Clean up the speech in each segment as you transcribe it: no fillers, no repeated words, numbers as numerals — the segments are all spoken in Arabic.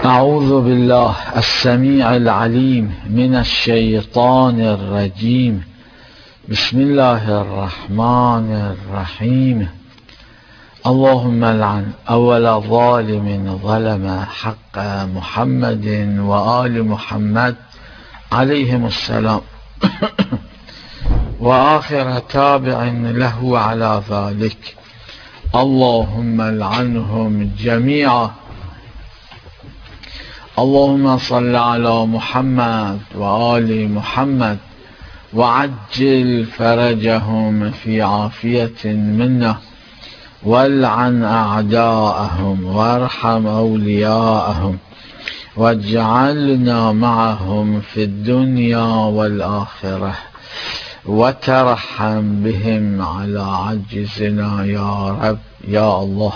أعوذ بالله السميع العليم من الشيطان الرجيم. بسم الله الرحمن الرحيم. اللهم لعن أول ظالم ظلم حق محمد وآل محمد عليهم السلام وآخر تابع له على ذلك. اللهم لعنهم جميعا. اللهم صل على محمد وآل محمد وعجل فرجهم في عافية منا، والعن أعداءهم وارحم أولياءهم، واجعلنا معهم في الدنيا والآخرة، وترحم بهم على عجزنا يا رب يا الله.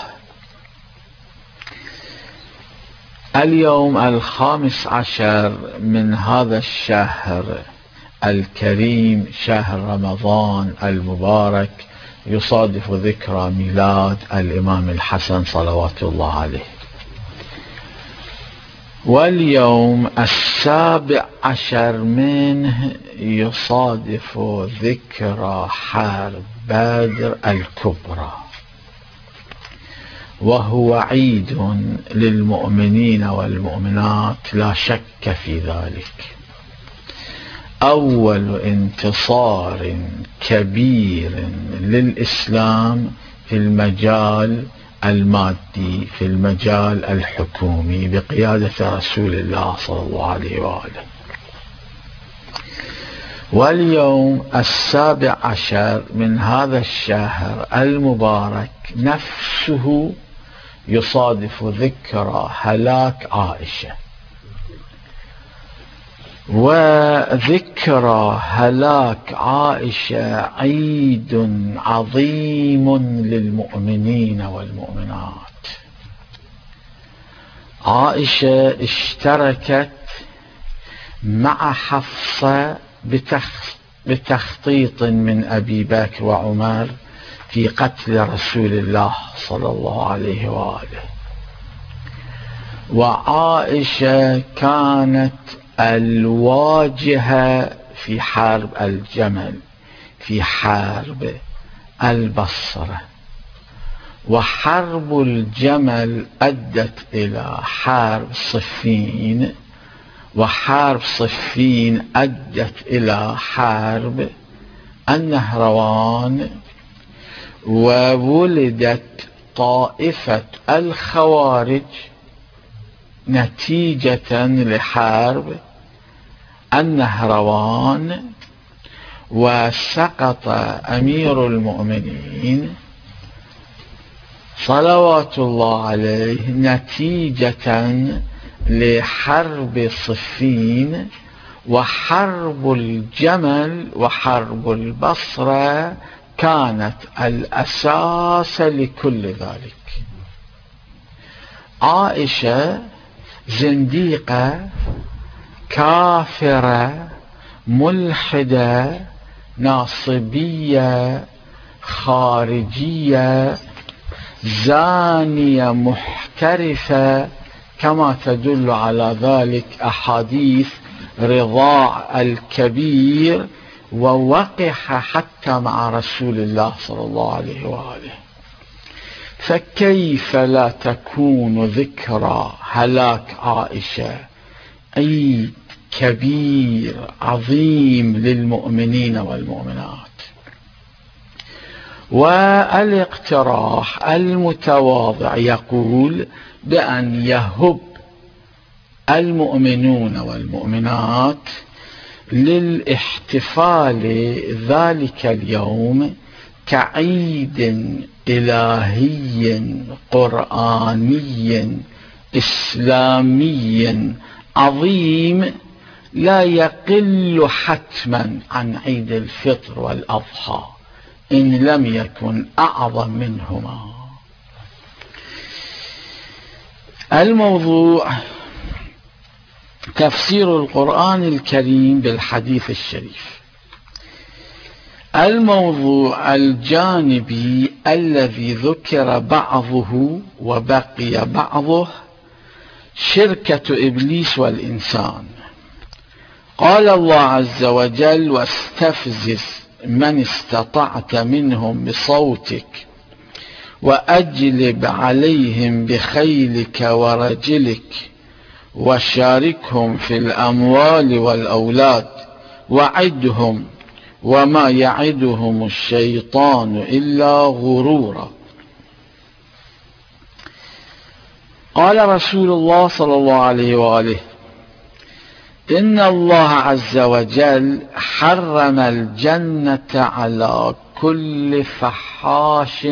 اليوم 15 من هذا الشهر الكريم، شهر رمضان المبارك، يصادف ذكرى ميلاد الإمام الحسن صلوات الله عليه. واليوم 17 منه يصادف ذكرى حرب بدر الكبرى، وهو عيد للمؤمنين والمؤمنات لا شك في ذلك. أول انتصار كبير للإسلام في المجال المادي، في المجال الحكومي، بقيادة رسول الله صلى الله عليه وآله. واليوم 17 من هذا الشهر المبارك نفسه يصادف ذكرى هلاك عائشة. وذكرى هلاك عائشة عيد عظيم للمؤمنين والمؤمنات. عائشة اشتركت مع حفصة بتخطيط من أبي بكر وعمر في قتل رسول الله صلى الله عليه وآله. وعائشة كانت الواجهة في حرب الجمل، في حرب البصرة. وحرب الجمل أدت إلى حرب صفين، وحرب صفين أدت إلى حرب النهروان. وولدت طائفة الخوارج نتيجة لحرب النهروان، وسقط أمير المؤمنين صلوات الله عليه نتيجة لحرب صفين. وحرب الجمل وحرب البصرة كانت الأساس لكل ذلك. عائشة زنديقة كافرة ملحدة ناصبية خارجية زانية محترفة، كما تدل على ذلك أحاديث رضاع الكبير، ووقح حتى مع رسول الله صلى الله عليه وآله. فكيف لا تكون ذكرى هلاك عائشة عيد كبير عظيم للمؤمنين والمؤمنات؟ والاقتراح المتواضع يقول بأن يهب المؤمنون والمؤمنات للاحتفال ذلك اليوم كعيد إلهي قرآني إسلامي عظيم، لا يقل حتما عن عيد الفطر والأضحى إن لم يكن أعظم منهما. الموضوع تفسير القرآن الكريم بالحديث الشريف. الموضوع الجانبي الذي ذكر بعضه وبقي بعضه شركة إبليس والإنسان. قال الله عز وجل: واستفزز من استطعت منهم بصوتك وأجلب عليهم بخيلك ورجلك وشاركهم في الأموال والأولاد وعدهم وما يعدهم الشيطان إلا غرورا. قال رسول الله صلى الله عليه وآله: إن الله عز وجل حرم الجنة على كل فحاش.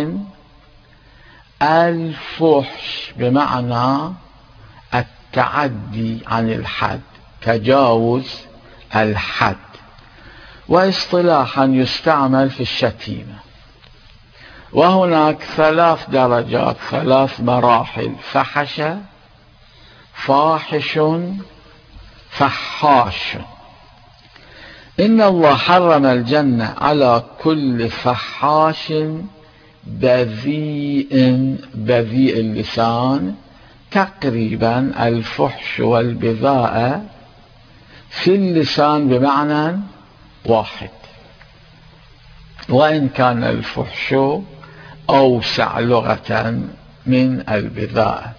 الفحش بمعنى التعدي عن الحد، تجاوز الحد، واصطلاحا يستعمل في الشتيمة. وهناك 3 درجات، 3 مراحل: فحش، فاحش، فحاش. إن الله حرم الجنة على كل فحاش بذيء. بذيء اللسان، تقريبا الفحش والبذاءة في اللسان بمعنى واحد، وإن كان الفحش أوسع لغة من البذاءة.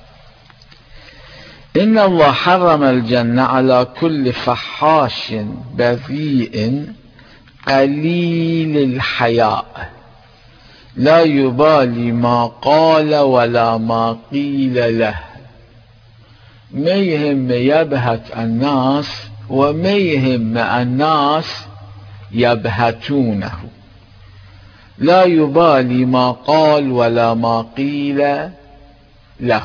إن الله حرم الجنة على كل فحاش بذيء قليل الحياء لا يبالي ما قال ولا ما قيل له. ما يهم يبهت الناس وما يهم الناس يبهتونه. لا يبالي ما قال ولا ما قيل له.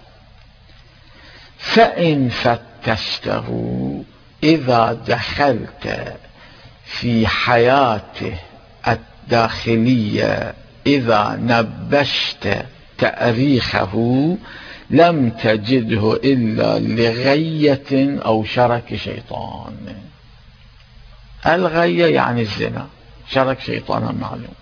فإن فتشته، إذا دخلت في حياته الداخلية، إذا نبشت تأريخه، لم تجده إلا لغية أو شرك شيطان. الغية يعني الزنا، شرك شيطان معلوم.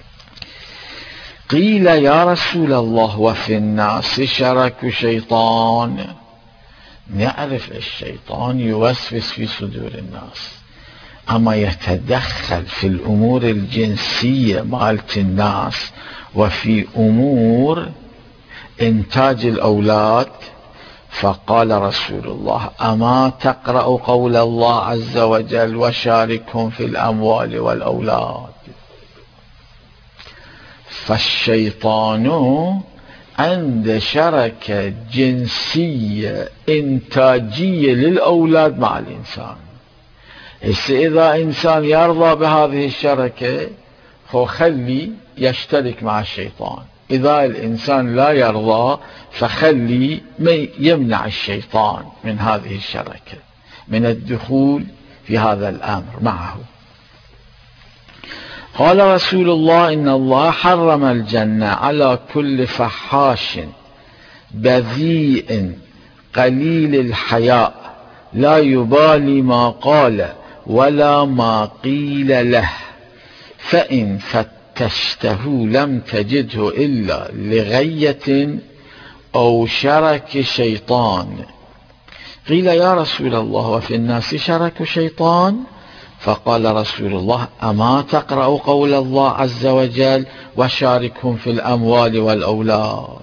قيل: يا رسول الله وفي الناس شرك شيطان؟ نعرف الشيطان يوسوس في صدور الناس، أما يتدخل في الأمور الجنسية مالت الناس وفي أمور إنتاج الأولاد. فقال رسول الله: أما تقرأ قول الله عز وجل: وشاركهم في الأموال والأولاد؟ فالشيطان عند شركة جنسية إنتاجية للأولاد مع الإنسان. إذا إنسان يرضى بهذه الشركة فخلي يشترك مع الشيطان، إذا الإنسان لا يرضى فخلي يمنع الشيطان من هذه الشركة، من الدخول في هذا الأمر معه. قال رسول الله: إن الله حرم الجنة على كل فحاش بذيء قليل الحياء لا يبالي ما قال ولا ما قيل له. فإن فتشته لم تجده إلا لغية أو شرك شيطان. قيل: يا رسول الله وفي الناس شرك شيطان؟ فقال رسول الله: أما تقرأ قول الله عز وجل: وشاركهم في الأموال والأولاد؟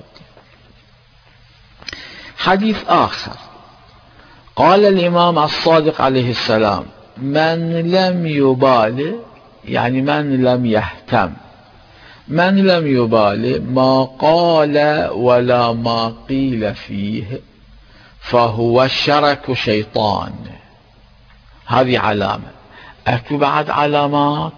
حديث آخر، قال الإمام الصادق عليه السلام: من لم يبالي، يعني من لم يهتم، من لم يبالي ما قال ولا ما قيل فيه فهو شرك شيطان. هذه علامة. أكو بعد علامات: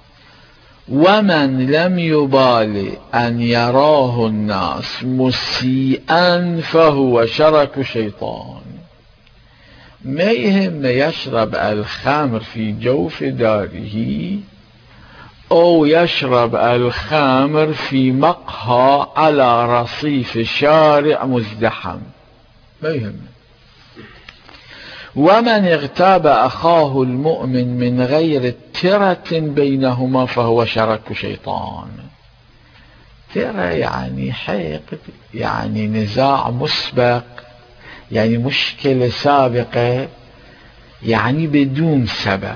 ومن لم يبالي أن يراه الناس مسيئا فهو شرك شيطان. ما يهم يشرب الخمر في جوف داره أو يشرب الخمر في مقهى على رصيف شارع مزدحم، ما يهم. ومن اغتاب أخاه المؤمن من غير ترة بينهما فهو شرك شيطان. ترة يعني حقد، يعني نزاع مسبق، يعني مشكلة سابقة، يعني بدون سبب.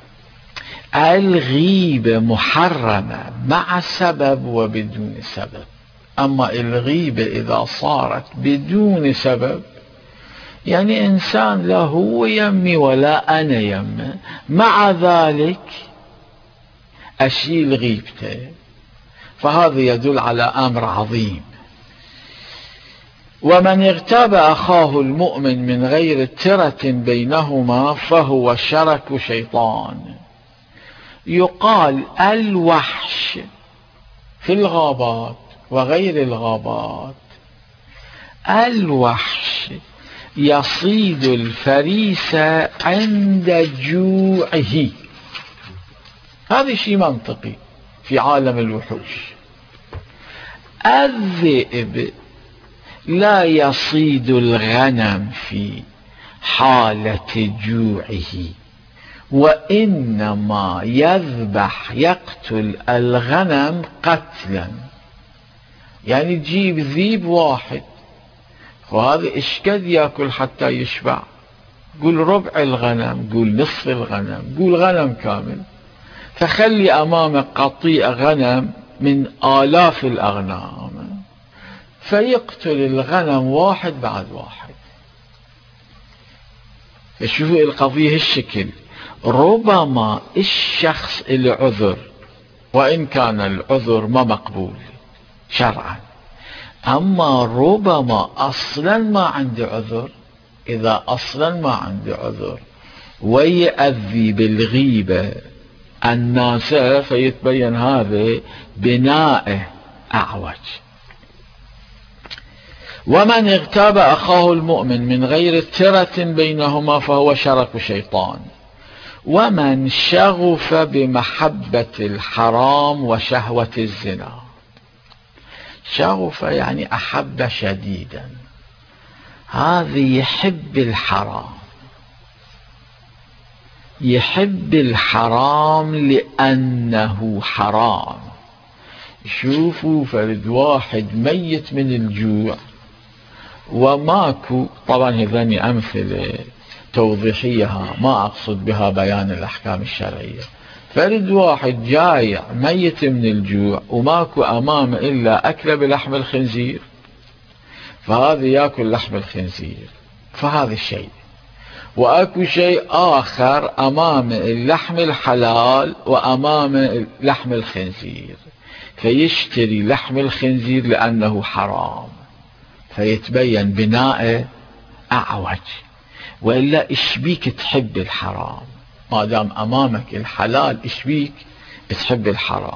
الغيبة محرمة مع سبب وبدون سبب، أما الغيبة إذا صارت بدون سبب، يعني إنسان لا هو يمي ولا أنا يمه، مع ذلك أشيل غيبته، فهذا يدل على أمر عظيم. ومن اغتاب أخاه المؤمن من غير ترة بينهما فهو شرك شيطان. يقال الوحش في الغابات وغير الغابات، الوحش يصيد الفريس عند جوعه، هذا شيء منطقي في عالم الوحوش. الذئب لا يصيد الغنم في حالة جوعه، وإنما يذبح يقتل الغنم قتلا. يعني تجيب ذيب واحد، وهذا إيش قد يأكل حتى يشبع؟ قول ربع الغنم، قول نصف الغنم، قول غنم كامل، فخلي أمامك قطيع غنم من آلاف الأغنام، فيقتل الغنم واحد بعد واحد. شوفوا القضية هالشكل. ربما الشخص العذر، وإن كان العذر ما مقبول شرعا، أما ربما أصلا ما عنده عذر. إذا أصلا ما عنده عذر ويأذي بالغيبة الناس، فيتبين هذا بنائه أعوج. ومن اغتاب أخاه المؤمن من غير ترة بينهما فهو شرك شيطان. ومن شغف بمحبة الحرام وشهوة الزنا. شغف يعني أحب شديدا، هذا يحب الحرام، يحب الحرام لأنه حرام. شوفوا فرد واحد ميت من الجوع وماكو، طبعا هذني أمثلة توضيحية ما أقصد بها بيان الأحكام الشرعية. فرد واحد جايع ميت من الجوع وماكو أمامه إلا أكل بلحم الخنزير، فهذا يأكل لحم الخنزير، فهذا الشيء. وأكو شيء آخر أمامه اللحم الحلال وأمامه لحم الخنزير، فيشتري لحم الخنزير لأنه حرام، فيتبين بناء أعوج. وإلا إشبيك تحب الحرام؟ ما دام أمامك الحلال إشبيك تحب الحرام؟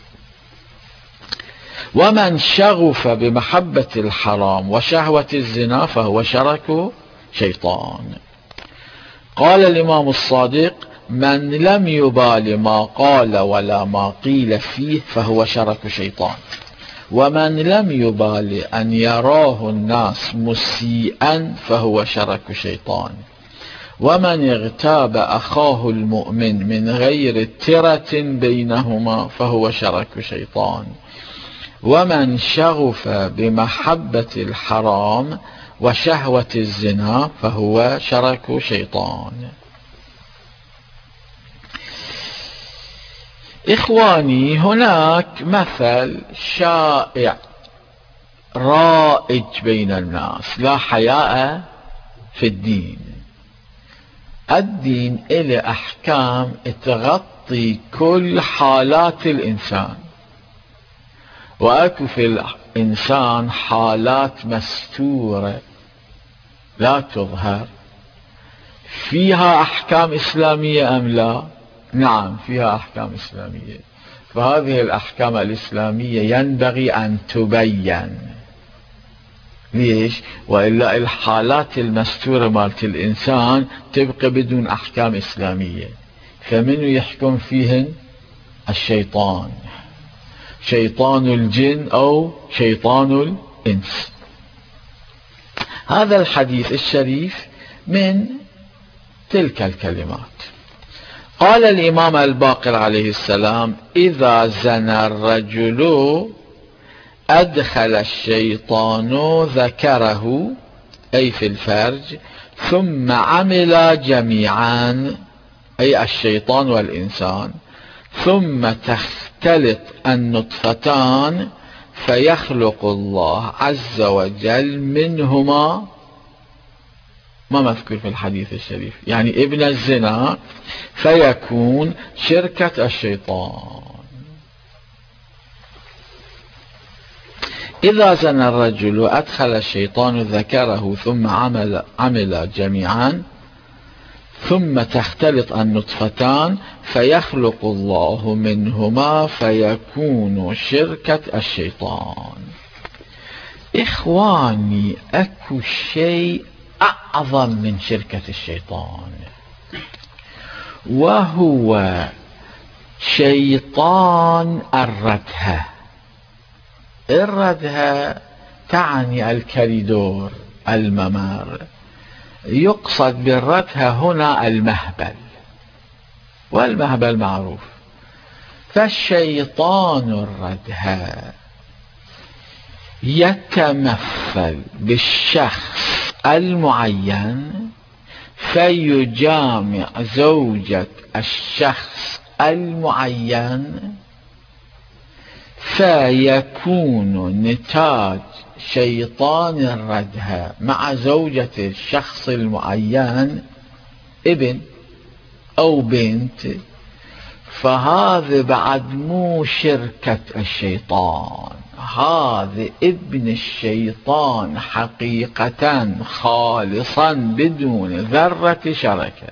ومن شغف بمحبة الحرام وشهوة الزنا فهو شرك شيطان. قال الإمام الصادق: من لم يبال ما قال ولا ما قيل فيه فهو شرك شيطان. ومن لم يبال أن يراه الناس مسيئا فهو شرك شيطان. ومن اغتاب أخاه المؤمن من غير ترة بينهما فهو شرك شيطان. ومن شغف بمحبة الحرام وشهوة الزنا فهو شرك شيطان. إخواني، هناك مثل شائع رائج بين الناس: لا حياء في الدين. الدين إله أحكام تغطي كل حالات الإنسان، وأكو في الإنسان حالات مستورة لا تظهر. فيها أحكام إسلامية أم لا؟ نعم، فيها أحكام إسلامية. فهذه الأحكام الإسلامية ينبغي أن تبين. ليش؟ وإلا الحالات المستورة مالت الإنسان تبقى بدون أحكام إسلامية، فمن يحكم فيهن؟ الشيطان، شيطان الجن أو شيطان الإنس. هذا الحديث الشريف من تلك الكلمات. قال الإمام الباقر عليه السلام: إذا زنى الرجل أدخل الشيطان ذكره أي في الفرج، ثم عملا جميعا أي الشيطان والإنسان، ثم تختلط النطفتان فيخلق الله عز وجل منهما ما مذكور في الحديث الشريف، يعني ابن الزنا، فيكون شركة الشيطان. إذا زنى الرجل وأدخل الشيطان ذكره ثم عمل جميعا، ثم تختلط النطفتان فيخلق الله منهما فيكون شركة الشيطان. إخواني، أكو شيء أعظم من شركة الشيطان، وهو شيطان الردهة. الردهة تعني الكريدور، الممر. يقصد بالردهة هنا المهبل، والمهبل معروف. فالشيطان الردهة يتمثل بالشخص المعين فيجامع زوجة الشخص المعين، فيكون نتاج شيطان الردهة مع زوجة الشخص المعين ابن أو بنت. فهذا بعد مو شركة الشيطان، هذا ابن الشيطان حقيقة خالصا بدون ذرة شركة.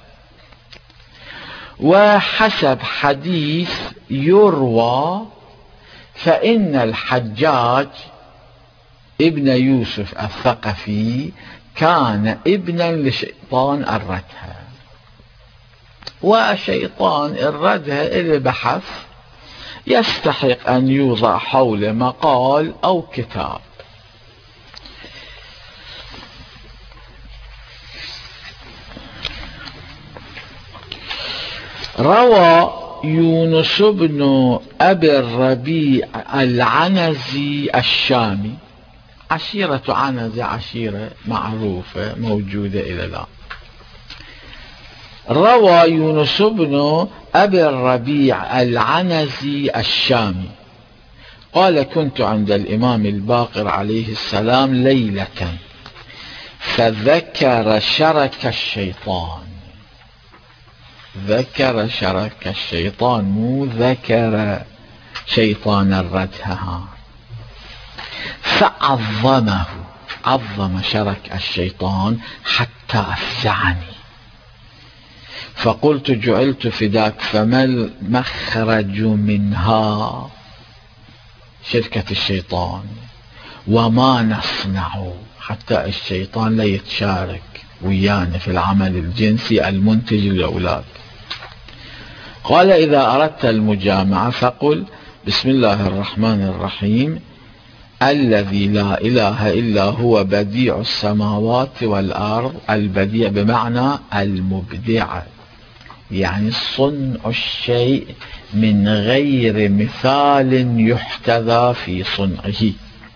وحسب حديث يروى فإن الحجاج ابن يوسف الثقفي كان ابنا لشيطان الردهة. والشيطان الردهة إلى بحث يستحق أن يوضع حول مقال أو كتاب. روى يونس بن أبي الربيع العنزي الشامي، عشيرة عنزة عشيرة معروفة موجودة إلى الآن. روى يونس بن أبي الربيع العنزي الشامي قال: كنت عند الإمام الباقر عليه السلام ليلة فذكر شرك الشيطان. ذكر شرك الشيطان، مو ذكر شيطان الردهة. فعظمه، عظم شرك الشيطان حتى أفزعني. فقلت: جعلت فداك، فما المخرج منها، شركة الشيطان، وما نصنع حتى الشيطان لا يتشارك ويانا في العمل الجنسي المنتج للأولاد. قال: إذا أردت المجامعة فقل: بسم الله الرحمن الرحيم، الذي لا إله إلا هو بديع السماوات والأرض. البديع بمعنى المبدع، يعني صنع الشيء من غير مثال يحتذى في صنعه.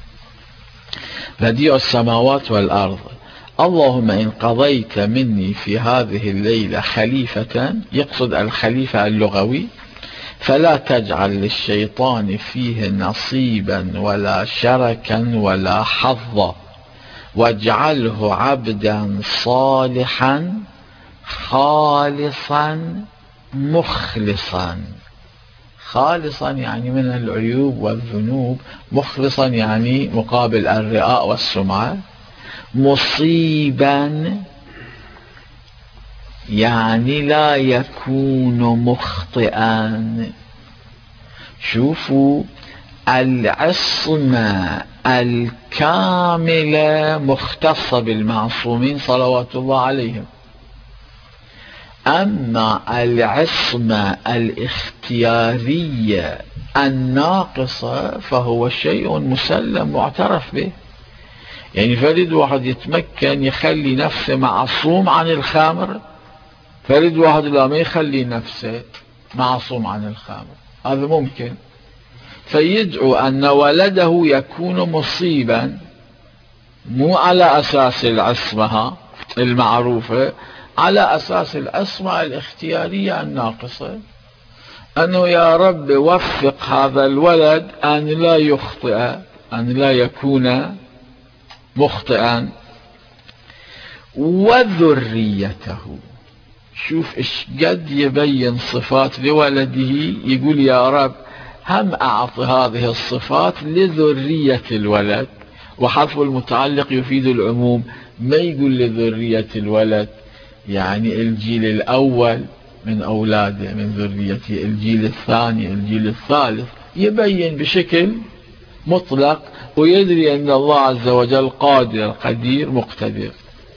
بديع السماوات والأرض. اللهم إن قضيت مني في هذه الليلة خليفة، يقصد الخليفة اللغوي، فلا تجعل للشيطان فيه نصيبا ولا شركا ولا حظا، واجعله عبدا صالحا خالصا مخلصا. خالصا يعني من العيوب والذنوب، مخلصا يعني مقابل الرياء والسمعة، مصيبا يعني لا يكون مخطئا. شوفوا، العصمة الكاملة مختصة بالمعصومين صلوات الله عليهم، أما العصمة الاختيارية الناقصة فهو شيء مسلم معترف به. يعني فريد واحد يتمكن يخلي نفسه معصوم عن الخمر، فريد واحد لا ما يخلي نفسه معصوم عن الخمر، هذا ممكن. فيدعو أن ولده يكون مصيبا، مو على أساس العصمة المعروفة، على أساس العصمة الاختيارية الناقصة، أنه يا رب وفق هذا الولد أن لا يخطئ، أن لا يكون مخطئا. وذريته، شوف إيش قد يبين صفات لولده، يقول يا رب هم أعط هذه الصفات لذرية الولد، وحرف المتعلق يفيد العموم، ما يقول لذرية الولد يعني الجيل الأول من أولاده من ذريته، الجيل الثاني، الجيل الثالث، يبين بشكل مطلق، ويدري أن الله عز وجل قادر قدير مقتدر.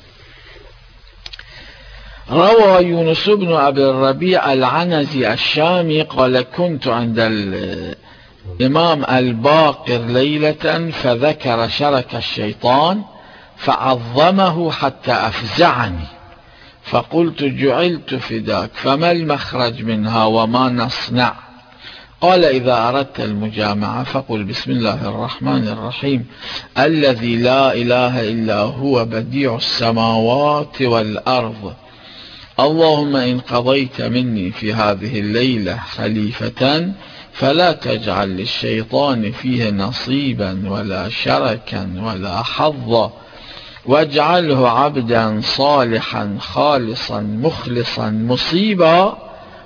روى يونس بن أبي الربيع العنزي الشامي قال: كنت عند الإمام الباقر ليلة فذكر شرك الشيطان فعظمه حتى أفزعني، فقلت: جعلت فداك، فما المخرج منها وما نصنع؟ قال: إذا أردت المجامعة فقل بسم الله الرحمن الرحيم الذي لا إله إلا هو بديع السماوات والأرض، اللهم إن قضيت مني في هذه الليلة خليفة فلا تجعل للشيطان فيه نصيبا ولا شركا ولا حظا، واجعله عبدا صالحا خالصا مخلصا مصيبا،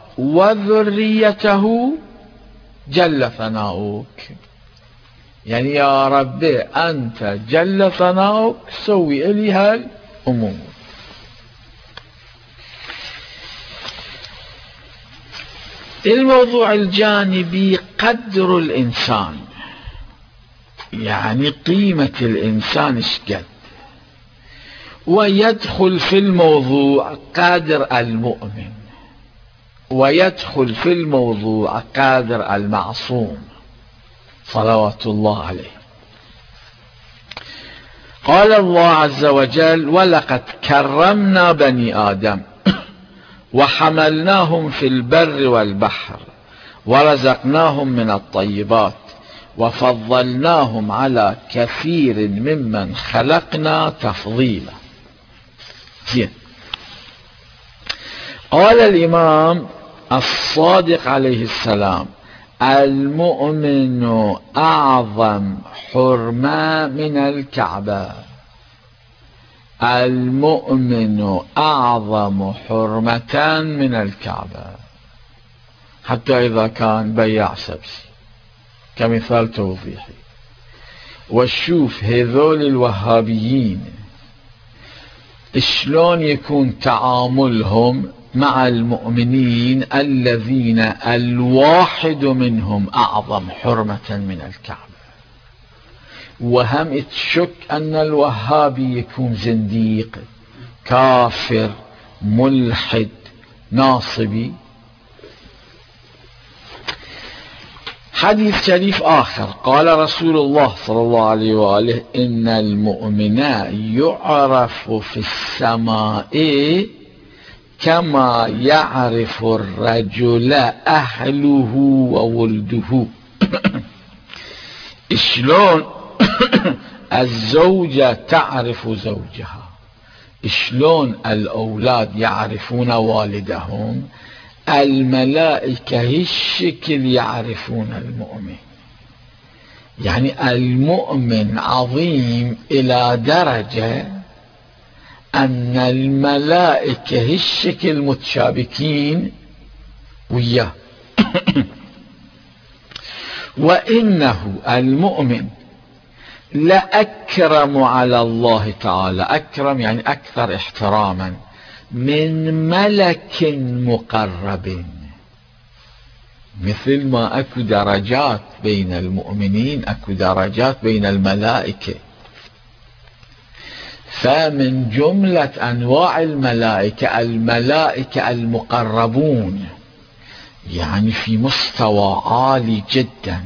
وذريته جل ثناؤك. يعني يا رب أنت جل ثناؤك سوي إلي هالأمور. الموضوع الجانبي قدر الإنسان، يعني قيمة الإنسان اشقد، ويدخل في الموضوع قادر المؤمن، ويدخل في الموضوع قادر المعصوم صلوات الله عليه. قال الله عز وجل: ولقد كرمنا بني آدم وحملناهم في البر والبحر ورزقناهم من الطيبات وفضلناهم على كثير ممن خلقنا تفضيلا. زين. قال الإمام الصادق عليه السلام: المؤمن أعظم حرمة من الكعبة. المؤمن أعظم حرمة من الكعبة، حتى إذا كان بياع سبسي كمثال توضيحي. وشوف هذول الوهابيين شلون يكون تعاملهم مع المؤمنين الذين الواحد منهم أعظم حرمة من الكعبة. وهم تشك أن الوهابي يكون زنديق كافر ملحد ناصبي. حديث شريف آخر قال رسول الله صلى الله عليه وآله: إن المؤمن يعرف في السماء كما يعرف الرجل أهله وولده. شلون الزوجة تعرف زوجها، شلون الأولاد يعرفون والدهم، الملائكة هالشكل يعرفون المؤمن. يعني المؤمن عظيم إلى درجة أن الملائكة هالشكل متشابكين وياه. وإنه المؤمن لأكرم على الله تعالى، أكرم يعني أكثر احتراما، من ملك مقرب. مثل ما أكو درجات بين المؤمنين أكو درجات بين الملائكة، فمن جملة أنواع الملائكة الملائكة المقربون، يعني في مستوى عالي جدا.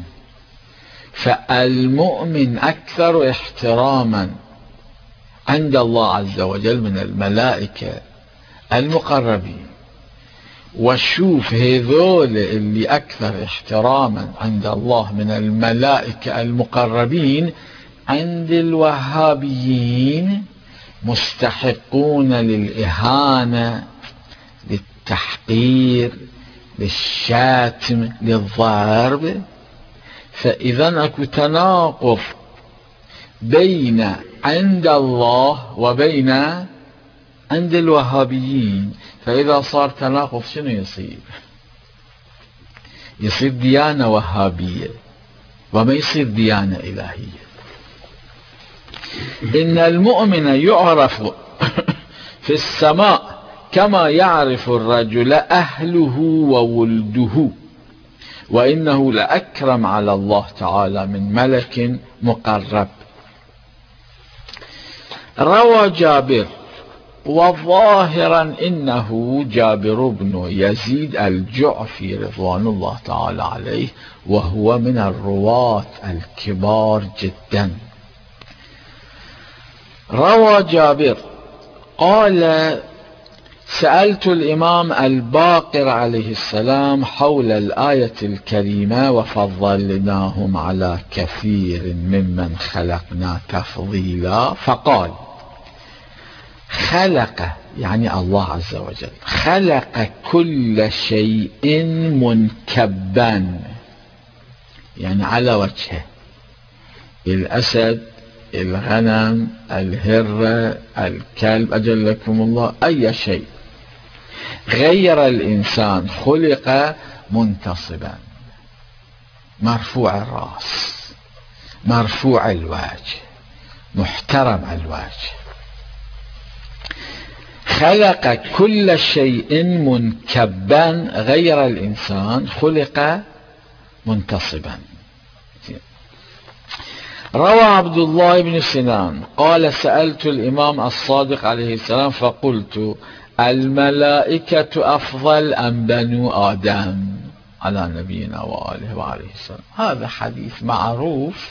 فالمؤمن أكثر احتراما عند الله عز وجل من الملائكة المقربين. وشوف هذول اللي أكثر احتراما عند الله من الملائكة المقربين عند الوهابيين مستحقون للإهانة، للتحقير، للشاتم، للضرب. فإذا أكو تناقض بين عند الله وبين عند الوهابيين. فإذا صار تناقض شنو يصير؟ يصير ديانة وهابية وما يصير ديانة إلهية. إن المؤمن يعرف في السماء كما يعرف الرجل أهله وولده، وإنه لأكرم على الله تعالى من ملك مقرب. روى جابر، وظاهرا إنه جابر بن يزيد الجعفي رضوان الله تعالى عليه، وهو من الرواة الكبار جدا. روى جابر قال: سألت الإمام الباقر عليه السلام حول الآية الكريمة: وفضلناهم على كثير ممن خلقنا تفضيلا، فقال: خلق، يعني الله عز وجل، خلق كل شيء منكبا، يعني على وجهه، الأسد، الغنم، الهرة، الكلب، أجلكم الله، أي شيء. غير الإنسان خلق منتصبا، مرفوع الرأس، مرفوع الوجه، محترم الوجه. خلق كل شيء منكبا، غير الإنسان خلق منتصبا. روى عبد الله بن سنان قال: سألت الإمام الصادق عليه السلام فقلت: الملائكة أفضل أم بنو آدم؟ على نبينا وآله وعليه السلام. هذا حديث معروف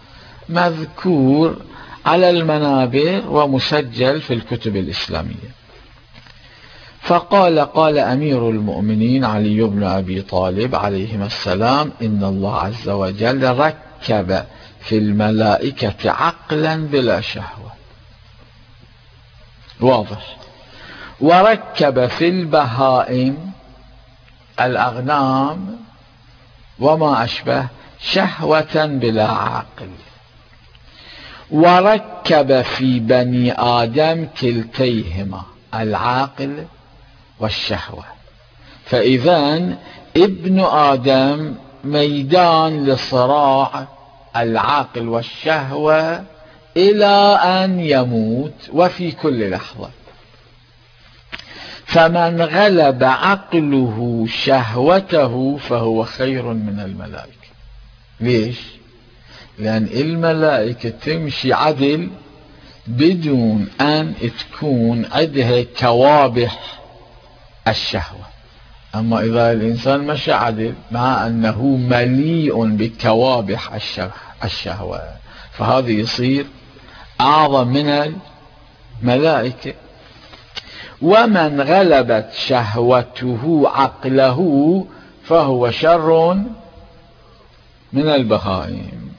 مذكور على المنابر ومسجل في الكتب الإسلامية. فقال: قال أمير المؤمنين علي بن أبي طالب عليهما السلام: إن الله عز وجل ركب في الملائكة عقلا بلا شهوة، واضح. وركب في البهائم، الأغنام وما أشبه، شهوة بلا عقل. وركب في بني آدم كلتيهما، العاقل والشهوة. فإذا ابن آدم ميدان لصراع العاقل والشهوة إلى أن يموت وفي كل لحظة. فمن غلب عقله شهوته فهو خير من الملائكة. ليش؟ لأن الملائكة تمشي عدل بدون أن تكون عندها كوابح الشهوة. أما إذا الإنسان مشى عدل مع أنه مليء بكوابح الشهوة، فهذا يصير أعظم من الملائكة. ومن غلبت شهوته عقله فهو شر من البهائم.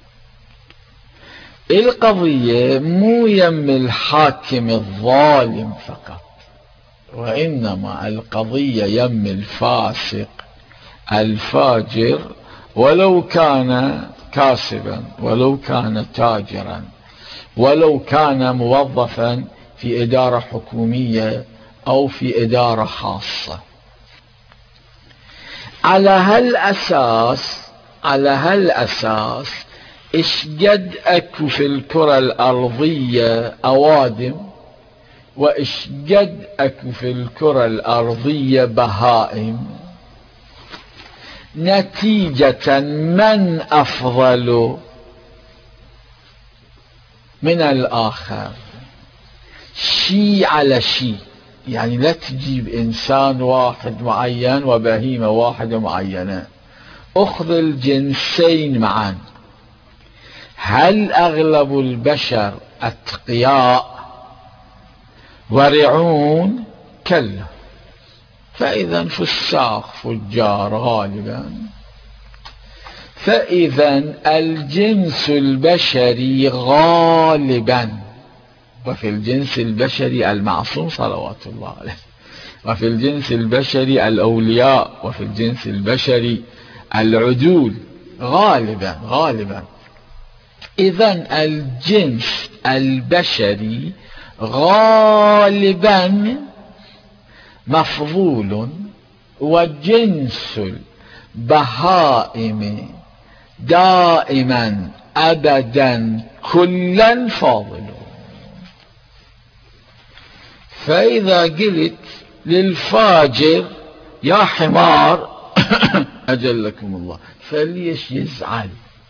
القضية مو يم الحاكم الظالم فقط، وإنما القضية يم الفاسق الفاجر، ولو كان كاسبا، ولو كان تاجرا، ولو كان موظفا في إدارة حكومية أو في إدارة خاصة. على هالأساس اشقد أكو في الكرة الأرضية أوادم، واشقد أكو في الكرة الأرضية بهائم. نتيجة من أفضل من الآخر؟ شيء على شيء، يعني لا تجيب إنسان واحد معين وبهيمة واحدة معينة، أخذ الجنسين معا. هل أغلب البشر أتقياء ورعون؟ كلا. فإذا فساق فجار غالبا. فإذا الجنس البشري غالبا، وفي الجنس البشري المعصوم صلوات الله عليه، وفي الجنس البشري الأولياء، وفي الجنس البشري العدول، غالبا. إذن الجنس البشري غالبا مفضول، وجنس البهائم دائما أبدا كلا فاضل. فإذا قلت للفاجر يا حمار أجلكم الله، فليش يزعل؟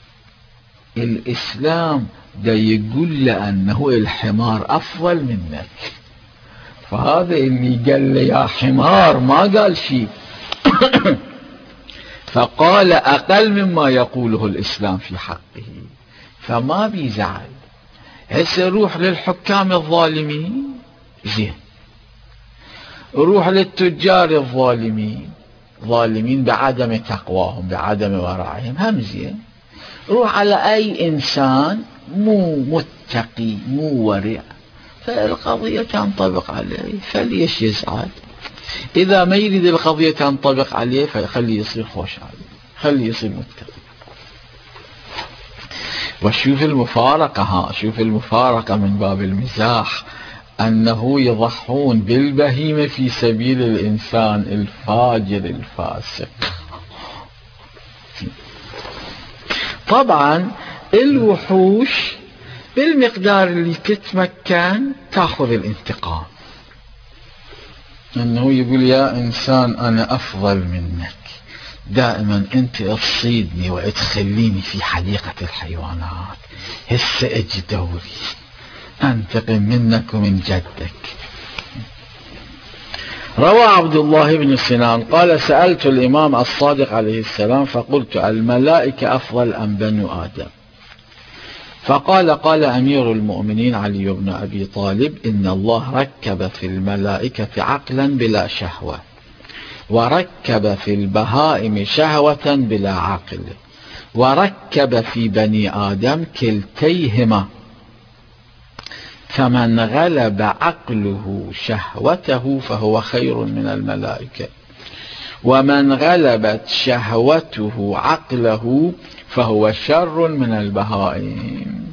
الإسلام دا يقول له أنه الحمار أفضل منك، فهذا اللي قال له يا حمار ما قال شيء فقال أقل مما يقوله الإسلام في حقه، فما بيزعل. هسه روح للحكام الظالمين زين، روح للتجار الظالمين، ظالمين بعدم تقواهم بعدم ورعهم، هم زين. روح على أي إنسان مو متقي مو ورع، فالقضية تنطبق عليه، فليش يزعل؟ إذا ما يريد القضية تنطبق عليه فخليه يصير خوش عليه، خليه يصير متقي. وشوف المفارقة، شوف المفارقة من باب المزاح، أنه يضحون بالبهيمة في سبيل الإنسان الفاجر الفاسق. طبعا الوحوش بالمقدار اللي تتمكن تأخذ الانتقام، أنه يقول يا إنسان أنا أفضل منك، دائما أنت تصيدني وتخليني في حديقة الحيوانات، هسه أجي دوري أنتقم منك ومن جدك. روى عبد الله بن سنان قال سألت الإمام الصادق عليه السلام فقلت الملائكة أفضل أم بنو آدم؟ فقال قال أمير المؤمنين علي بن أبي طالب إن الله ركب في الملائكة عقلا بلا شهوة، وركب في البهائم شهوة بلا عقل، وركب في بني آدم كلتيهما، فمن غلب عقله شهوته فهو خير من الملائكة، ومن غلبت شهوته عقله فهو شر من البهائم.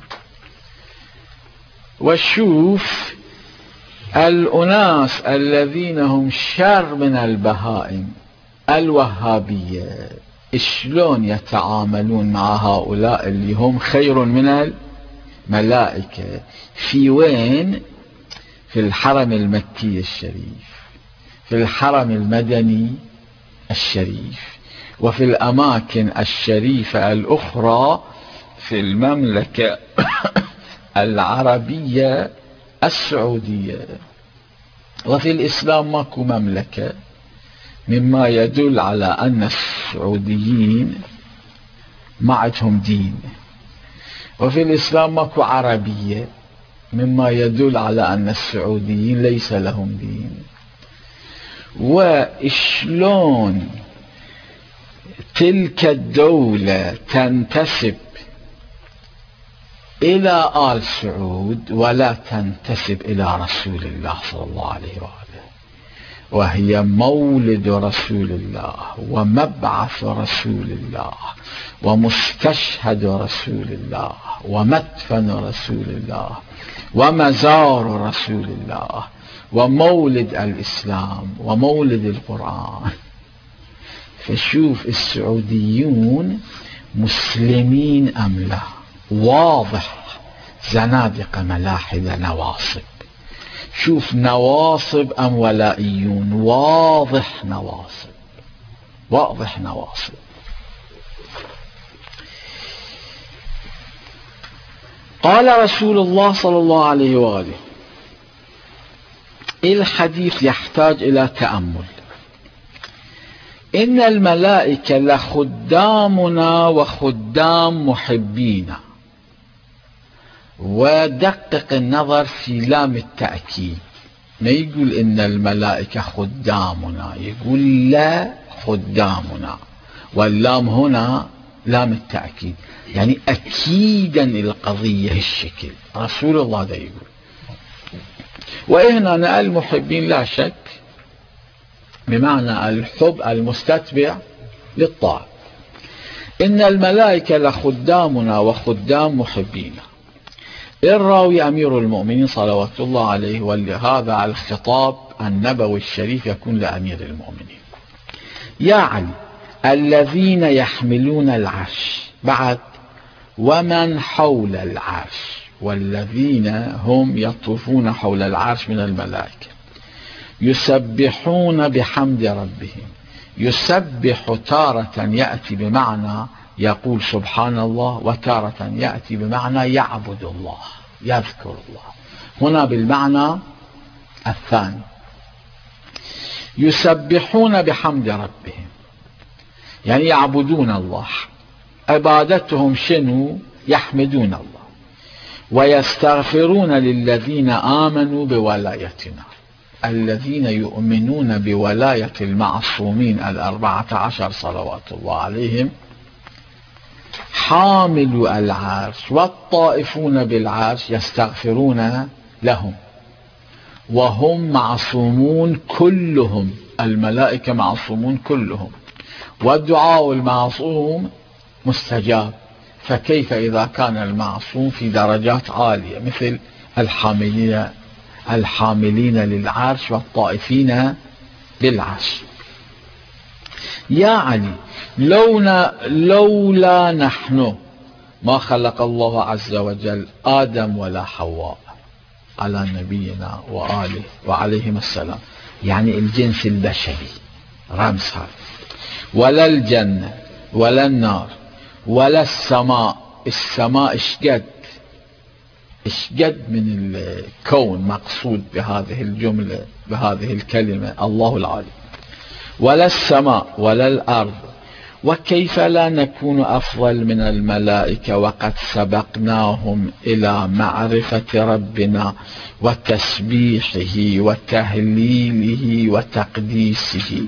وشوف الأناس الذين هم شر من البهائم الوهابية شلون يتعاملون مع هؤلاء اللي هم خير من الملائكة؟ في وين؟ في الحرم المكي الشريف، في الحرم المدني الشريف، وفي الأماكن الشريفة الأخرى في المملكة العربية السعودية. وفي الإسلام ماكو مملكة، مما يدل على أن السعوديين ما عندهم دين. وفي الإسلام ماكو عربية، مما يدل على أن السعوديين ليس لهم دين. وإشلون تلك الدولة تنتسب إلى آل سعود ولا تنتسب إلى رسول الله صلى الله عليه وآله، وهي مولد رسول الله ومبعث رسول الله ومستشهد رسول الله ومدفن رسول الله ومزار رسول الله ومولد الإسلام ومولد القرآن. فشوف السعوديون مسلمين أم لا؟ واضح زنادقة ملاحدة نواصب. شوف نواصب أم ولائيون؟ واضح نواصب، واضح نواصب. قال رسول الله صلى الله عليه وآله الحديث يحتاج إلى تأمل. إن الملائكة لخدامنا وخدام محبينا. ودقق النظر في لام التأكيد، ما يقول إن الملائكة خدامنا، يقول لا خدامنا، واللام هنا لام التأكيد، يعني أكيدا القضية الشكل رسول الله دا يقول. وهنا المحبين لا شك بمعنى الحب المستتبع للطاعة. إن الملائكة لخدامنا وخدام محبينا. الراوي أمير المؤمنين صلوات الله عليه، ولهذا الخطاب النبوي الشريف يكون لأمير المؤمنين: يا علي الذين يحملون العرش، بعد ومن حول العرش، والذين هم يطوفون حول العرش من الملائكة، يسبحون بحمد ربهم. يسبح تارة يأتي بمعنى يقول سبحان الله، وتارة يأتي بمعنى يعبد الله يذكر الله، هنا بالمعنى الثاني. يسبحون بحمد ربهم يعني يعبدون الله، عبادتهم شنو؟ يحمدون الله. ويستغفرون للذين آمنوا بولايتنا، الذين يؤمنون بولاية المعصومين 14 صلوات الله عليهم، حامل العرش والطائفون بالعرش يستغفرون لهم، وهم معصومون كلهم، الملائكة معصومون كلهم، والدعاء المعصوم مستجاب. فكيف إذا كان المعصوم في درجات عالية مثل الحاملين للعرش والطائفين بالعرش. يا علي لولا نحن ما خلق الله عز وجل آدم ولا حواء على نبينا وآله وعليهم السلام، يعني الجنس البشري رمز هذا، ولا الجنة ولا النار ولا السماء. السماء اشقد من الكون مقصود بهذه الجملة بهذه الكلمة الله العالي، ولا السماء ولا الأرض. وكيف لا نكون أفضل من الملائكة وقد سبقناهم إلى معرفة ربنا وتسبيحه وتهليله وتقديسه.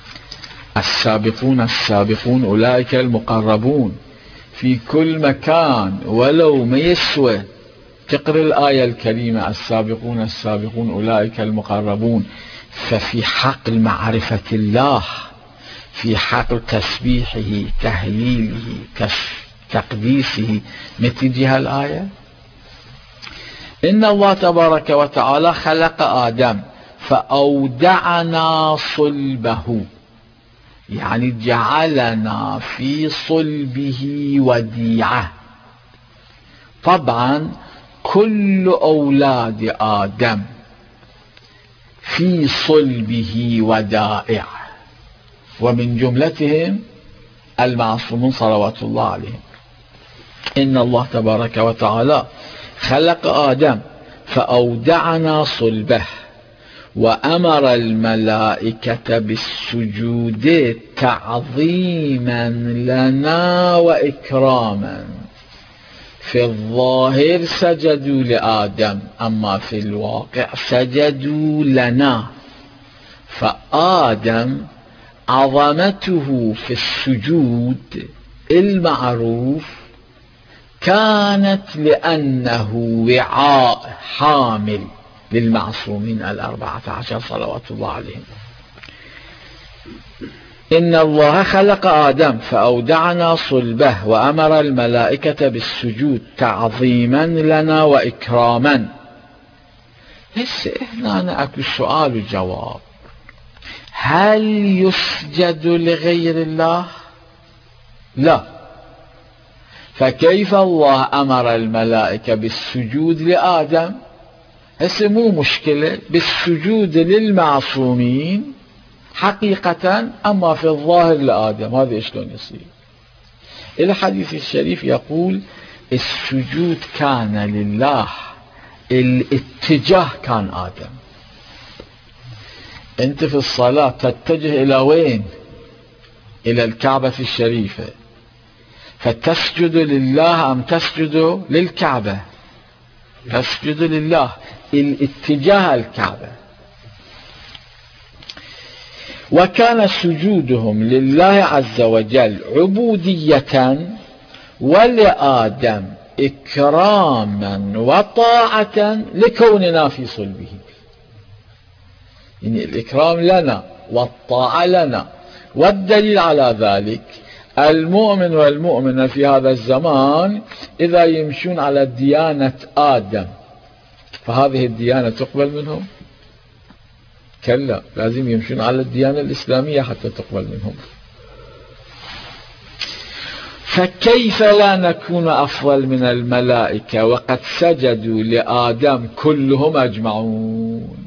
السابقون أولئك المقربون في كل مكان، ولو ما يسوى تقرأ الآية الكريمة السابقون أولئك المقربون. ففي حق معرفة الله، في حق تسبيحه تهليله تقديسه، نتيجة الآية. إن الله تبارك وتعالى خلق آدم فأودعنا صلبه، يعني جعلنا في صلبه وديعة. طبعا كل أولاد آدم في صلبه ودائع، ومن جملتهم المعصومون صلوات الله عليهم. إن الله تبارك وتعالى خلق آدم فأودعنا صلبه، وأمر الملائكة بالسجود تعظيما لنا وإكراما. في الظاهر سجدوا لآدم، أما في الواقع سجدوا لنا. فآدم عظمته في السجود المعروف كانت لأنه وعاء حامل للمعصومين 14 صلوات الله عليهم. إن الله خلق آدم فأودعنا صلبه، وأمر الملائكة بالسجود تعظيما لنا وإكراما. هسه هنا أكو سؤال وجواب: هل يسجد لغير الله؟ لا. فكيف الله أمر الملائكة بالسجود لآدم؟ هسه مو مشكلة بالسجود للمعصومين حقيقة، أما في الظاهر لآدم هذا شلون يصير؟ الحديث الشريف يقول السجود كان لله، الاتجاه كان آدم. أنت في الصلاة تتجه إلى وين؟ إلى الكعبة الشريفة، فتسجد لله أم تسجد للكعبة؟ تسجد لله، الاتجاه الكعبة. وكان سجودهم لله عز وجل عبودية، ولآدم إكراما وطاعة لكوننا في صلبه. يعني الإكرام لنا والطاعة لنا. والدليل على ذلك المؤمن والمؤمنة في هذا الزمان إذا يمشون على ديانة آدم فهذه الديانة تقبل منهم؟ كلا، لازم يمشون على الديانة الإسلامية حتى تقبل منهم. فكيف لا نكون أفضل من الملائكة وقد سجدوا لآدم كلهم أجمعون؟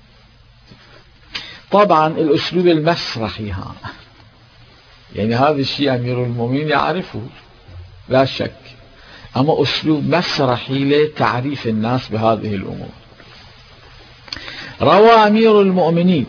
طبعا الأسلوب المسرحي يعني هذا الشيء أمير المؤمنين يعرفه لا شك، أما أسلوب مسرحي لتعريف الناس بهذه الأمور. روى أمير المؤمنين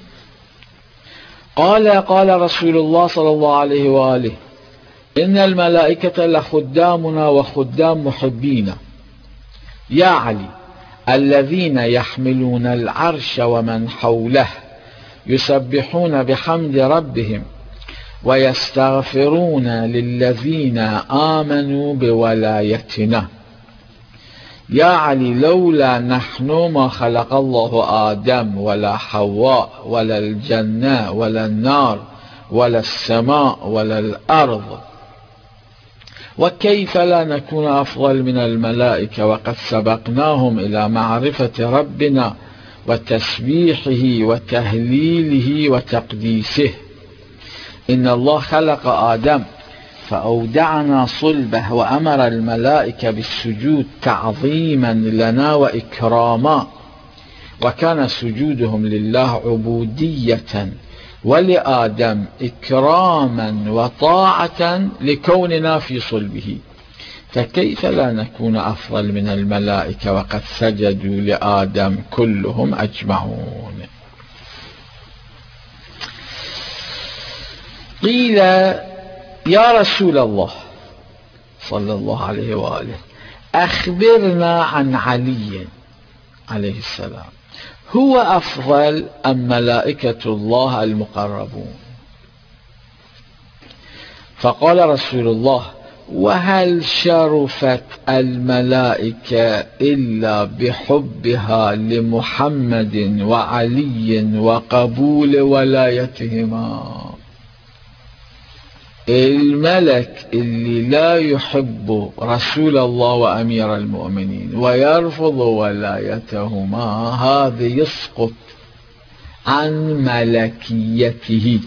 قال رسول الله صلى الله عليه وآله: إن الملائكة لخدامنا وخدام محبينا، يا علي، الذين يحملون العرش ومن حوله يسبحون بحمد ربهم ويستغفرون للذين آمنوا بولايتنا. يا علي، لولا نحن ما خلق الله آدم ولا حواء ولا الجنة ولا النار ولا السماء ولا الأرض. وكيف لا نكون أفضل من الملائكة وقد سبقناهم إلى معرفة ربنا وتسبيحه وتهليله وتقديسه. إن الله خلق آدم فأودعنا صلبه وأمر الملائكة بالسجود تعظيما لنا وإكراما، وكان سجودهم لله عبودية، ولآدم إكراما وطاعة لكوننا في صلبه. فكيف لا نكون أفضل من الملائكة وقد سجدوا لآدم كلهم أجمعون؟ قيل: يا رسول الله صلى الله عليه وآله، أخبرنا عن علي عليه السلام، هو أفضل أم ملائكة الله المقربون؟ فقال رسول الله: وهل شرفت الملائكة إلا بحبها لمحمد وعلي وقبول ولايتهما؟ الملك اللي لا يحب رسول الله وأمير المؤمنين ويرفض ولايتهما هذا يسقط عن ملكيته.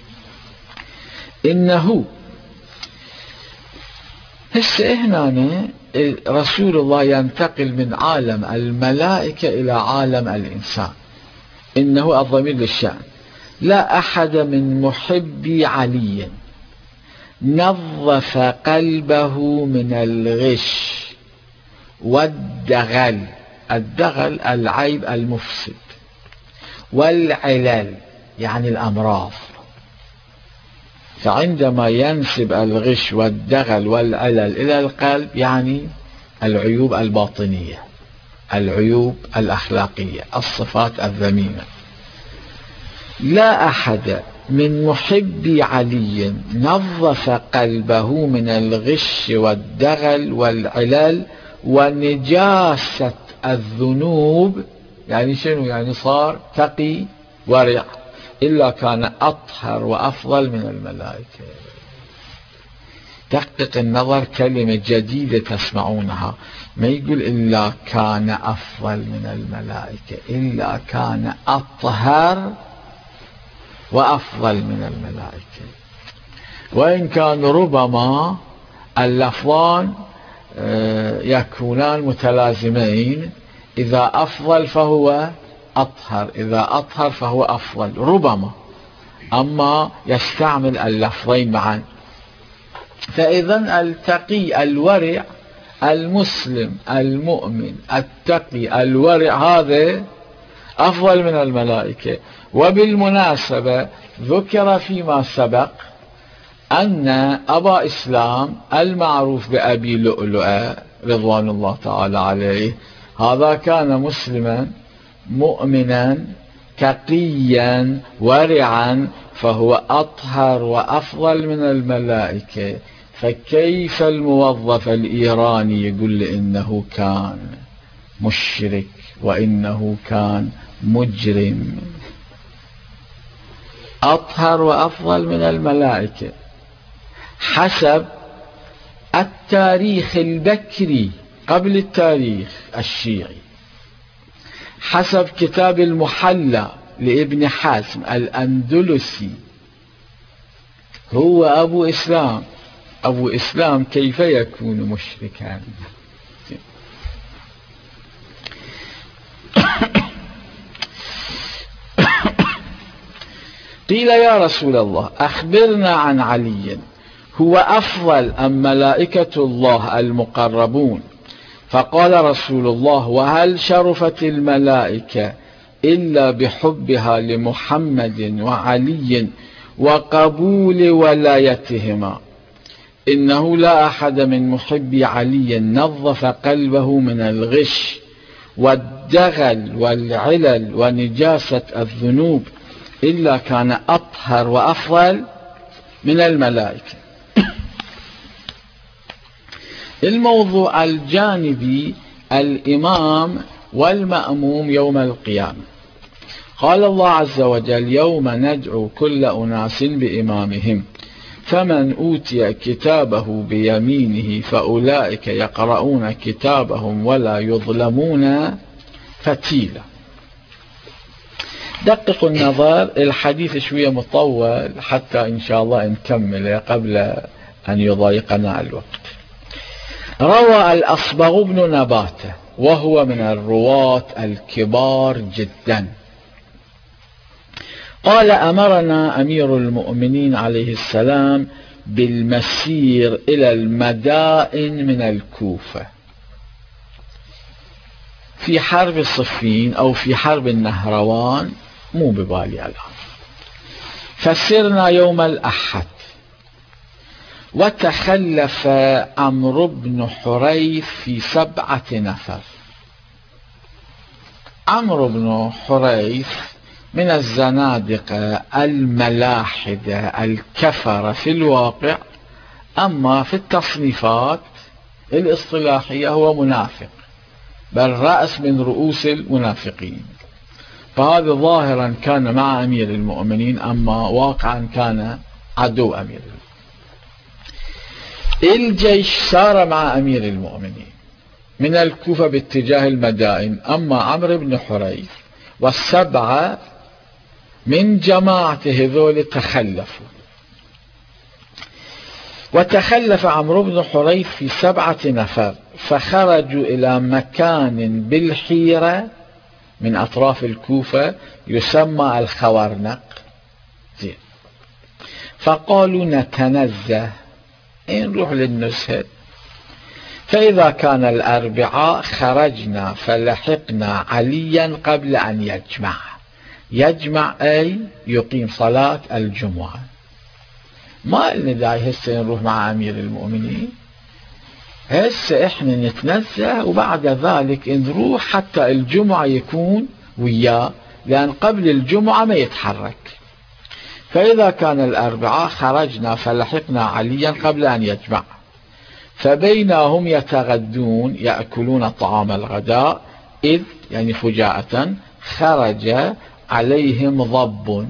إنه هنا رسول الله ينتقل من عالم الملائكة إلى عالم الإنسان. إنه الضمير للشأن. لا أحد من محبي علي نظف قلبه من الغش والدغل، الدغل العيب المفسد، والعلل يعني الأمراض. فعندما ينسب الغش والدغل والعلل إلى القلب يعني العيوب الباطنية، العيوب الأخلاقية، الصفات الذميمة. لا أحد من محبي علي نظف قلبه من الغش والدغل والعلل ونجاسة الذنوب، يعني شنو؟ يعني صار تقي ورع، إلا كان أطهر وأفضل من الملائكة. دقق النظر، كلمة جديدة تسمعونها، ما يقول إلا كان أفضل من الملائكة، إلا كان أطهر وأفضل من الملائكة. وإن كان ربما اللفظان يكونان متلازمين، إذا أفضل فهو أطهر، إذا أطهر فهو أفضل، ربما، أما يستعمل اللفظين معا. فإذا التقي الورع المسلم المؤمن التقي الورع هذا أفضل من الملائكة. وبالمناسبة ذكر فيما سبق أن أبا إسلام المعروف بأبي لؤلؤة رضوان الله تعالى عليه، هذا كان مسلما مؤمنا تقيا ورعا، فهو أطهر وأفضل من الملائكة، فكيف الموظف الإيراني يقول إنه كان مشرك وإنه كان مجرم؟ أطهر وأفضل من الملائكة حسب التاريخ البكري قبل التاريخ الشيعي، حسب كتاب المحلى لابن حزم الأندلسي، هو أبو إسلام. أبو إسلام كيف يكون مشركا؟ قيل يا رسول الله أخبرنا عن علي، هو أفضل أم ملائكة الله المقربون؟ فقال رسول الله وهل شرفت الملائكة إلا بحبها لمحمد وعلي وقبول ولايتهما؟ إنه لا أحد من محبي علي نظف قلبه من الغش والدغل والعلل ونجاسة الذنوب إلا كان أطهر وأفضل من الملائكة. الموضوع الجانبي الإمام والمأموم يوم القيامة. قال الله عز وجل يوم ندعو كل أناس بإمامهم فمن أوتي كتابه بيمينه فأولئك يقرؤون كتابهم ولا يظلمون فتيلا. دققوا النظر، الحديث شوية مطول حتى إن شاء الله نكمل قبل أن يضايقنا الوقت. روى الأصبغ بن نباتة وهو من الرواة الكبار جدا قال أمرنا أمير المؤمنين عليه السلام بالمسير إلى المدائن من الكوفة في حرب صفين أو في حرب النهروان، مو ببالي الآن. فسرنا يوم الأحد وتخلف عمرو بن حريث في 7 نفر. عمرو بن حريث من الزنادقة الملاحدة الكفرة في الواقع، أما في التصنيفات الاصطلاحية هو منافق، بل رأس من رؤوس المنافقين. فهذا ظاهرا كان مع أمير المؤمنين، أما واقعا كان عدو أمير المؤمنين. الجيش سار مع أمير المؤمنين من الكوفة باتجاه المدائن، أما عمرو بن حريث و7 من جماعته ذول تخلفوا. وتخلف عمرو بن حريث في 7 نفر فخرجوا إلى مكان بالحيرة من أطراف الكوفة يسمى الخورنق. فقالوا نتنزه نروح للنزهة، فإذا كان الأربعاء خرجنا فلحقنا عليا قبل أن يجمع أي يقيم صلاة الجمعة. ما قلنا داعي هسه نروح مع أمير المؤمنين، هسه إحنا نتنزه وبعد ذلك نروح حتى الجمعة يكون وياه، لأن قبل الجمعة ما يتحرك. فإذا كان الأربعاء خرجنا فلحقنا عليا قبل أن يجمع، فبينهم يتغدون يأكلون طعام الغداء إذ يعني فجاءة خرج عليهم ضب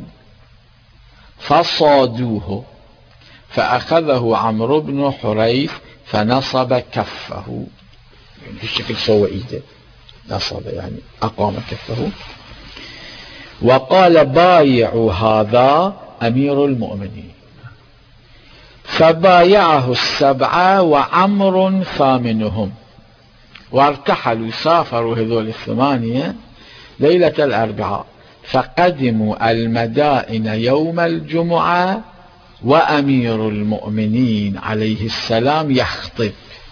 فصادوه فأخذه عمرو بن حريث فنصب كفه، يعني في الشكل سوى إيده، نصب يعني أقام كفه، وقال بايعوا هذا أمير المؤمنين. فبايعه 7 وعمر ثامنهم، وارتحلوا سافروا هذول 8 ليلة الأربعاء، فقدموا المدائن يوم الجمعة وأمير المؤمنين عليه السلام يخطب.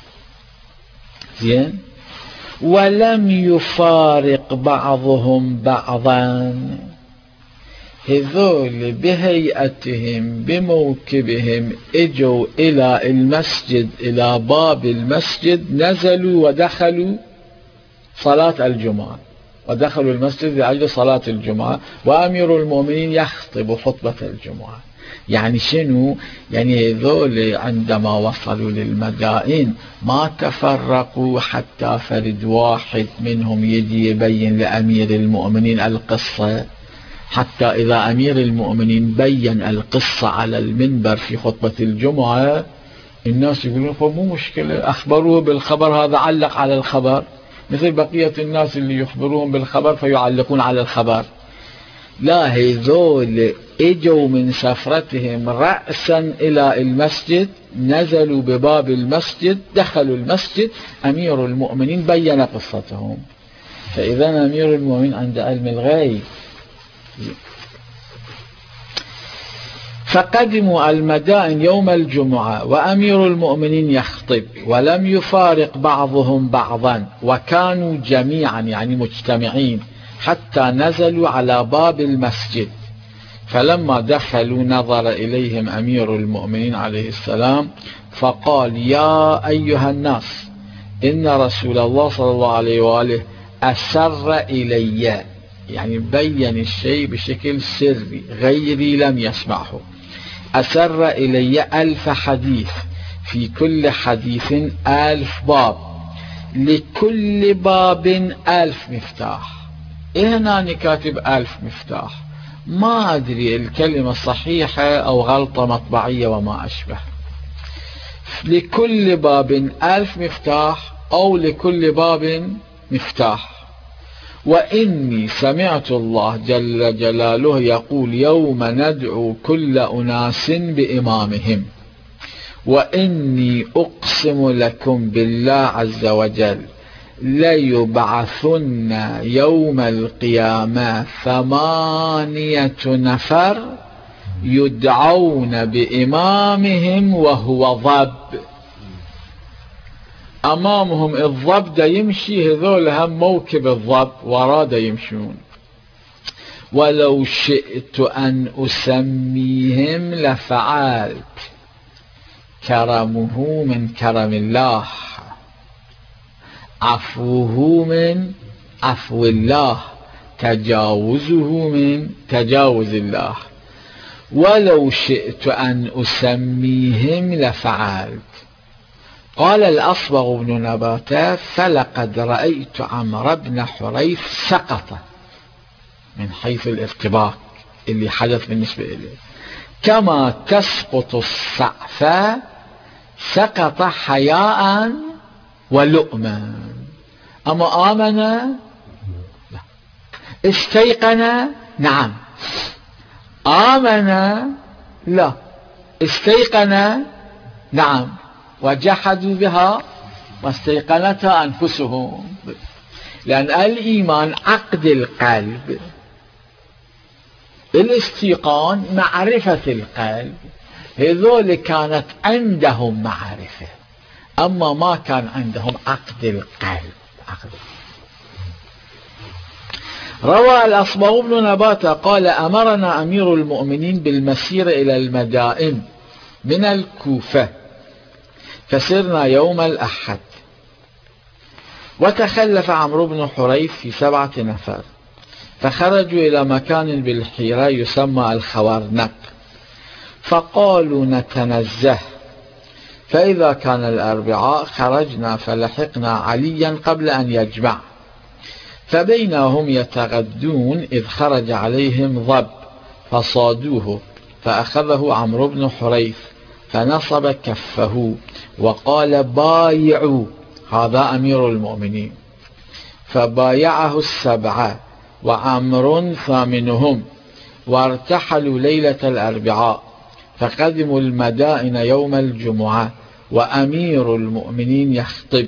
زين، ولم يفارق بعضهم بعضا، هذول بهيئتهم بموكبهم اجوا إلى المسجد، إلى باب المسجد، نزلوا ودخلوا صلاة الجمعة. ودخلوا المسجد لأجل صلاة الجمعة، وأمير المؤمنين يخطب خطبة الجمعة. يعني شنو؟ يعني هذول عندما وصلوا للمدائن ما تفرقوا حتى فرد واحد منهم يجي يبين لأمير المؤمنين القصة، حتى إذا أمير المؤمنين بين القصة على المنبر في خطبة الجمعة الناس يقولون مو مشكلة، أخبروه بالخبر، هذا علق على الخبر مثل بقية الناس اللي يخبروهم بالخبر فيعلقون على الخبر. لا، هذول اجوا من سفرتهم رأسا إلى المسجد، نزلوا بباب المسجد، دخلوا المسجد، أمير المؤمنين بين قصتهم. فإذا أمير المؤمنين عند علم الغيب. فقدموا المدائن يوم الجمعة وأمير المؤمنين يخطب، ولم يفارق بعضهم بعضا، وكانوا جميعا يعني مجتمعين حتى نزلوا على باب المسجد. فلما دخلوا نظر إليهم أمير المؤمنين عليه السلام فقال: يا أيها الناس، إن رسول الله صلى الله عليه وآله أسر إلي، يعني بين الشيء بشكل سري غيري لم يسمعه. أسر إلي 1000 حديث، في كل حديث 1000 باب، لكل باب 1000 مفتاح. هنا كاتب 1000 مفتاح، ما أدري الكلمة صحيحة أو غلطة مطبعية وما أشبه. لكل باب 1000 مفتاح أو لكل باب مفتاح. وإني سمعت الله جل جلاله يقول: يوم ندعو كل أناس بإمامهم. وإني أقسم لكم بالله عز وجل ليبعثن يوم القيامة 8 نفر يدعون بإمامهم وهو ضب. أمامهم الضب دا يمشي، هذول هم موكب الضب وراه دا يمشون. ولو شئت أن أسميهم لفعلت. كرمه من كرم الله، عفوه من عفو الله، تجاوزه من تجاوز الله. ولو شئت أن أسميهم لفعلت. قال الأصبغ بن نباتة: فلقد رأيت عمرو بن حريث سقط، من حيث الارتباك اللي حدث بالنسبة إليه، كما تسقط الصعفة، سقط حياء ولؤما. أما آمن؟ لا. استيقن؟ نعم. آمن؟ لا. استيقن؟ نعم. وجحدوا بها واستيقنتها أنفسهم، لأن الإيمان عقد القلب، الاستيقان معرفة القلب. هذول كانت عندهم معرفة، أما ما كان عندهم عقد القلب. روى الأصبغ بن نباتة قال: أمرنا أمير المؤمنين بالمسير إلى المدائن من الكوفة، فسرنا يوم الأحد، وتخلف عمرو بن حريث في 7 نفر، فخرجوا إلى مكان بالحيرة يسمى الخوارنق، فقالوا نتنزه. فإذا كان الأربعاء خرجنا فلحقنا عليا قبل أن يجمع، فبينهم يتغدون إذ خرج عليهم ضب فصادوه، فأخذه عمرو بن حريث فنصب كفه وقال: بايعوا هذا أمير المؤمنين. فبايعه 7 وعمر ثامنهم، وارتحلوا ليلة الأربعاء، فقدموا المدائن يوم الجمعة وأمير المؤمنين يخطب،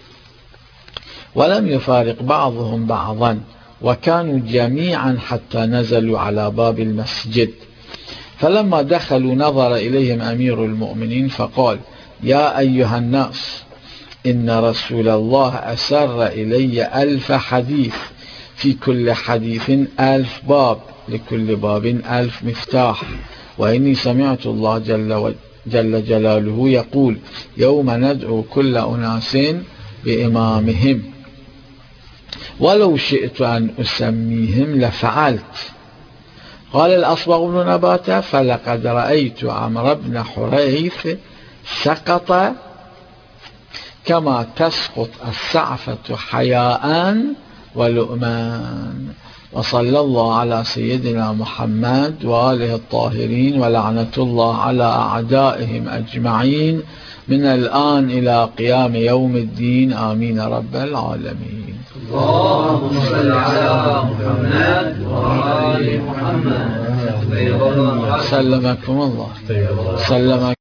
ولم يفارق بعضهم بعضا، وكانوا جميعا حتى نزلوا على باب المسجد. فلما دخلوا نظر إليهم أمير المؤمنين فقال: يا أيها الناس، إن رسول الله أسر إلي 1000 حديث، في كل حديث 1000 باب، لكل باب 1000 مفتاح. وإني سمعت الله جل جلاله يقول: يوم ندعو كل أناس بإمامهم. ولو شئت أن أسميهم لفعلت. قال الأصبغ بن نباتة: فلقد رأيت عمرو بن حريث سقط كما تسقط السعفة حياء ولؤمان. وصلى الله على سيدنا محمد وآله الطاهرين، ولعنة الله على أعدائهم أجمعين من الآن إلى قيام يوم الدين، آمين رب العالمين. اللهم صل على محمد وآل محمد. سلمكم الله.